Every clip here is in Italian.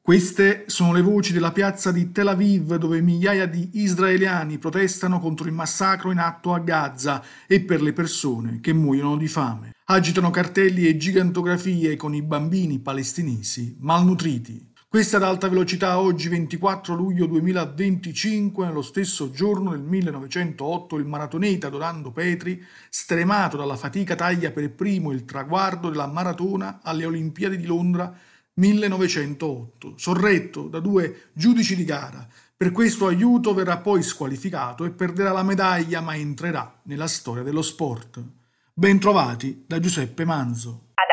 Queste sono le voci della piazza di Tel Aviv, dove migliaia di israeliani protestano contro il massacro in atto a Gaza e per le persone che muoiono di fame. Agitano cartelli e gigantografie con i bambini palestinesi malnutriti. Questa ad alta velocità oggi 24 luglio 2025, nello stesso giorno del 1908, il maratoneta Dorando Petri, stremato dalla fatica, taglia per primo il traguardo della maratona alle Olimpiadi di Londra 1908, sorretto da due giudici di gara. Per questo aiuto verrà poi squalificato e perderà la medaglia, ma entrerà nella storia dello sport. Ben trovati da Giuseppe Manzo. Ad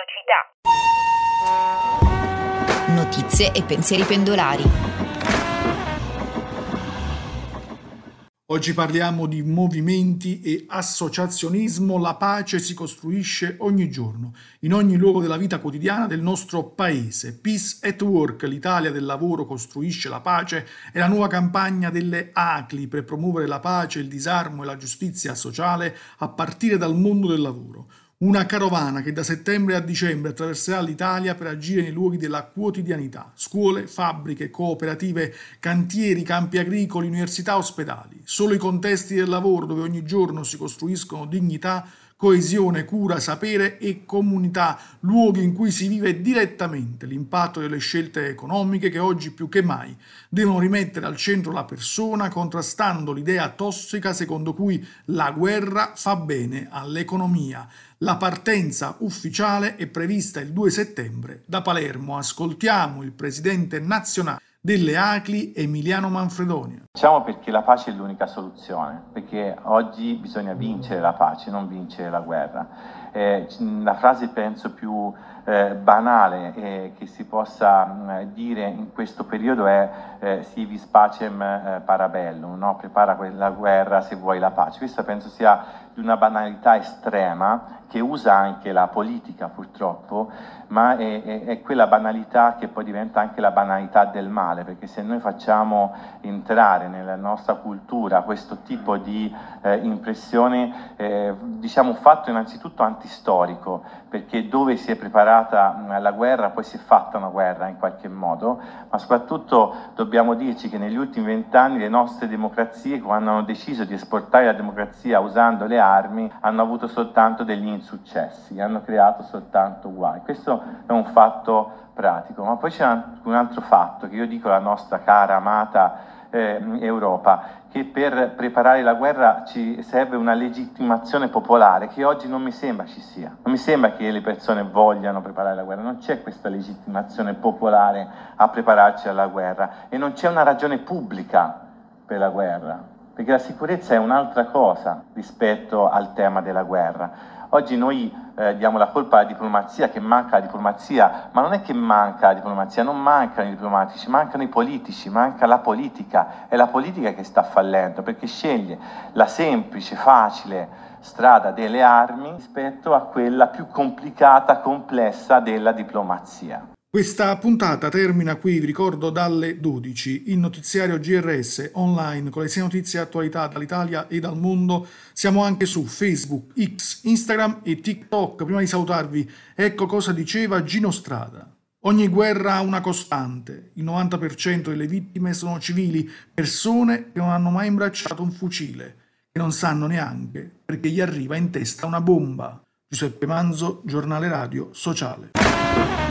alta velocità. Notizie e pensieri pendolari. Oggi parliamo di movimenti e associazionismo. La pace si costruisce ogni giorno, in ogni luogo della vita quotidiana del nostro paese. Peace at Work, l'Italia del lavoro costruisce la pace, è la nuova campagna delle ACLI per promuovere la pace, il disarmo e la giustizia sociale a partire dal mondo del lavoro. Una carovana che da settembre a dicembre attraverserà l'Italia per agire nei luoghi della quotidianità: scuole, fabbriche, cooperative, cantieri, campi agricoli, università, ospedali. Solo i contesti del lavoro dove ogni giorno si costruiscono dignità, coesione, cura, sapere e comunità, luoghi in cui si vive direttamente l'impatto delle scelte economiche che oggi più che mai devono rimettere al centro la persona, contrastando l'idea tossica secondo cui la guerra fa bene all'economia. La partenza ufficiale è prevista il 2 settembre da Palermo. Ascoltiamo il presidente nazionale delle ACLI, Emiliano Manfredonia. Diciamo perché la pace è l'unica soluzione, perché oggi bisogna vincere la pace, non vincere la guerra. La frase penso più banale che si possa dire in questo periodo è si vis pacem parabellum, no? Prepara la guerra se vuoi la pace. Questa penso sia di una banalità estrema che usa anche la politica purtroppo, ma è quella banalità che poi diventa anche la banalità del male, perché se noi facciamo entrare nella nostra cultura questo tipo di impressione, diciamo un fatto innanzitutto antistorico, perché dove si è preparata la guerra poi si è fatta una guerra in qualche modo, ma soprattutto dobbiamo dirci che negli ultimi 20 anni le nostre democrazie, quando hanno deciso di esportare la democrazia usando le armi, hanno avuto soltanto degli insuccessi, hanno creato soltanto guai. Questo è un fatto pratico, ma poi c'è un altro fatto che io dico alla nostra cara, amata Europa, che per preparare la guerra ci serve una legittimazione popolare che oggi non mi sembra ci sia. Non mi sembra che le persone vogliano preparare la guerra, non c'è questa legittimazione popolare a prepararci alla guerra e non c'è una ragione pubblica per la guerra, perché la sicurezza è un'altra cosa rispetto al tema della guerra. Oggi noi diamo la colpa alla diplomazia, che manca la diplomazia, ma non è che manca la diplomazia, non mancano i diplomatici, mancano i politici, manca la politica, è la politica che sta fallendo, perché sceglie la semplice, facile strada delle armi rispetto a quella più complicata, complessa della diplomazia. Questa puntata termina qui, vi ricordo, dalle 12, il notiziario GRS online con le 6 notizie e attualità dall'Italia e dal mondo. Siamo anche su Facebook, X, Instagram e TikTok. Prima di salutarvi, ecco cosa diceva Gino Strada. Ogni guerra ha una costante, il 90% delle vittime sono civili, persone che non hanno mai imbracciato un fucile, che non sanno neanche perché gli arriva in testa una bomba. Giuseppe Manzo, Giornale Radio Sociale.